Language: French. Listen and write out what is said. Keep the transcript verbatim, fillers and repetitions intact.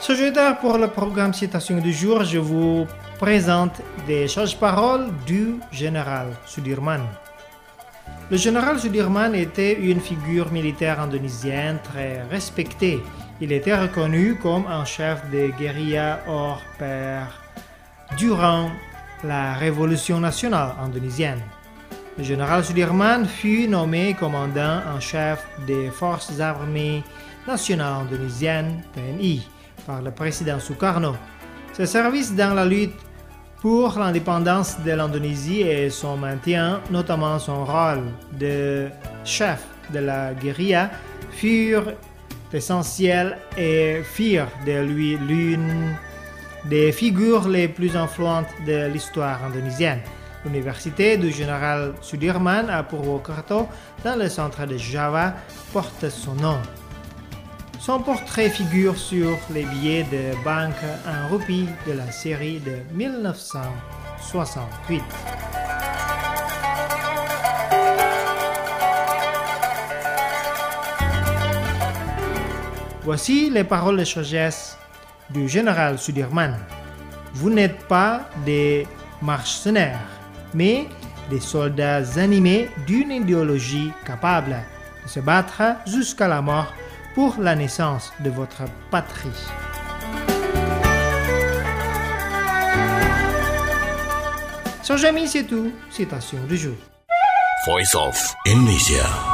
Sociétaire pour le programme Citation du jour, je vous présente des charges-paroles du général Sudirman. Le général Sudirman était une figure militaire indonésienne très respectée. Il était reconnu comme un chef de guérilla hors pair durant la révolution nationale indonésienne. Le général Sudirman fut nommé commandant en chef des forces armées nationales indonésiennes, T N I, par le président Sukarno. Ses services dans la lutte pour l'indépendance de l'Indonésie et son maintien, notamment son rôle de chef de la guérilla, furent essentiels et firent de lui l'une des figures les plus influentes de l'histoire indonésienne. L'université du général Sudirman à Purwokerto, dans le centre de Java, porte son nom. Son portrait figure sur les billets de banque en roupies de la série de dix-neuf cent soixante-huit. Voici les paroles de sagesse du général Sudirman. Vous n'êtes pas des mercenaires, mais des soldats animés d'une idéologie capable de se battre jusqu'à la mort pour la naissance de votre patrie. Chers amis, c'est tout. Citation du jour. Voice of Indonesia.